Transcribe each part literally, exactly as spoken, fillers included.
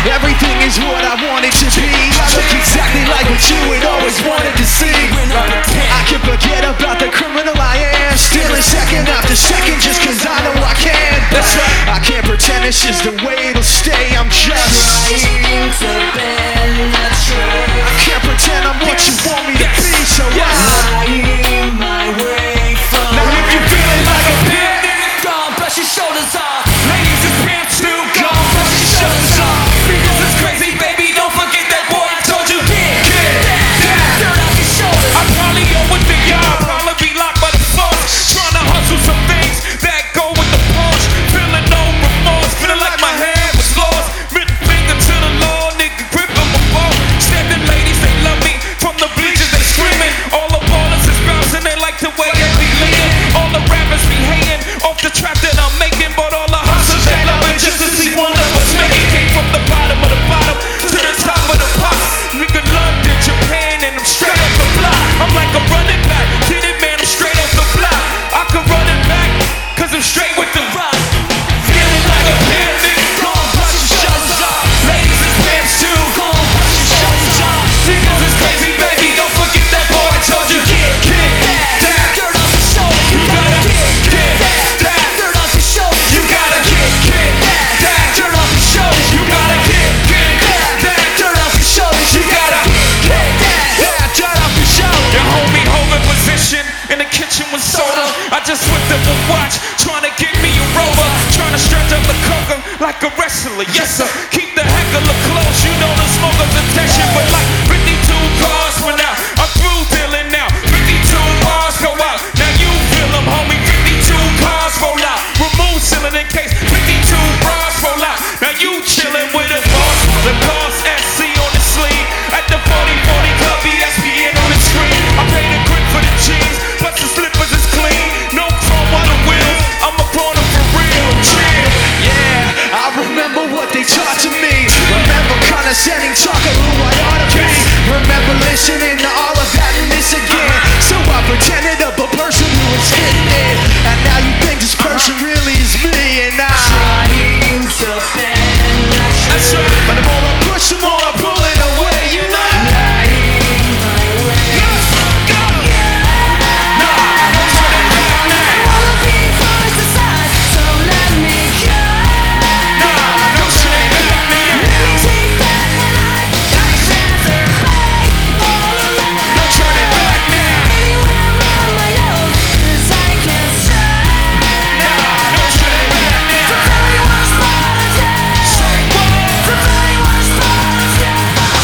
Everything is what I want it to be. I look exactly like what you had always wanted to see. I can forget about the criminal I am, stealing second after second just cause I know I can. But I can't pretend it's just the way it'll stay. I'm just trying to bend the truth. I can't pretend I'm what you want me to be. So I lying my way from. Now if you're feeling like a panic, go on, brush your shoulders off. Ladies, it's pants too. Go on, brush your shoulders off. Because it's crazy, baby. Don't forget that boy I told you. Get, get that, that dirt off your shoulders. I probably owe with the yard, probably be locked by the force. Trying to hustle some things that go with the Porsche. Feeling no remorse, feeling like my head was lost. Middle finger to the law, nigga gripping my ball. Standing ladies, they love me. From the bleachers, they screaming. All the ballers is bouncing, they like the way they be leaning. All the rappers be hating off the trap that I'm making, but all the hustlers they love it just to see one of us make it. Came from the bottom of the bottom to the top of the pop. Nigga London, Japan, and I'm straight off the block. I'm like a running back, get it man, I'm straight off the block. I can run it back, cause I'm straight with the rock. Feeling like a panic, go on, brush your shoulders off. Ladies, it's pants too, go on, brush your shoulders off. Niggas is crazy, baby, don't forget that boy I told you. Get, get that, that dirt off your shoulders. You gotta get, get that, that dirt off your shoulders. You gotta get, get that, that dirt off your shoulders. You gotta get, get that, that dirt off your shoulders. You gotta get that, that dirt off your shoulders. Your homie holding position in the kitchen with soda. I just whipped up a watch, trying to get me a rover. Trying to stretch up the coca like a wrestler. Yes sir, keep the heckler close. You know the smoke of detection. But like fifty-two cars went out, I'm through dealing now. fifty-two bars go out, now you feel them, homie. fifty-two cars roll out, remove ceiling in case fifty-two bras roll out. Now you chilling with the boss, the boss S C on the sleeve. At the forty forty club, E S P N on the screen. I paid a grip for the jeans, plus the slippers is clean. No chrome on the wheels, I'm a corner for real. Chill. yeah, I remember what they taught to me. Remember condescending talk of who I ought to be. Remember listening to all of that and this again. So I pretended up a person who was hitting it. And now you think this person really is me. And I Trying to bend the truth. That's right. But the more I push, the more I pull it away. You know. Lying my way. Let's go. I wanna be forced aside, so let me go. Don't say that. Let me take back my life. I'd rather play all alone. Don't turn it back now. Anywhere I'm on my own, 'cause I can't stop. Don't turn it back now. So tell me what's wrong with you. Say what? So tell me what's wrong with you.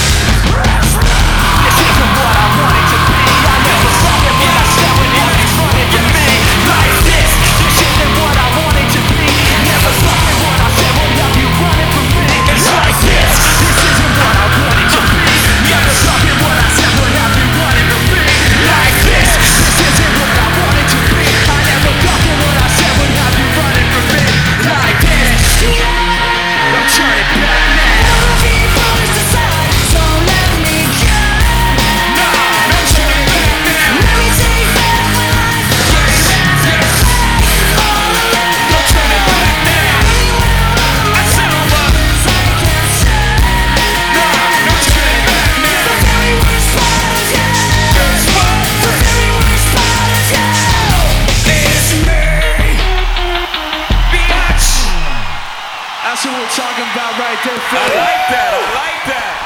This isn't what I wanted to be. I never thought that what I said would happen in front of me. Like this, this isn't what I wanted to be. Never thought that what I said would have you running from me. It's like this, this isn't what I wanted to be. Never thought that what I said would have you running from me. Like this, this isn't what I wanted to be. I never thought that what I said would have you running from me. Like this, don't turn it back now. I wanna be forced aside, so let me go. Don't turn it back now. Let me take back my life. All alone. Don't turn it back now. I said I'm up. I can't stop. Don't turn it back now. So tell me what's wrong with you. That's what. So tell me what's wrong with you. It's me, bitch. That's what we're talking about right there, I Philly. like that, I like that.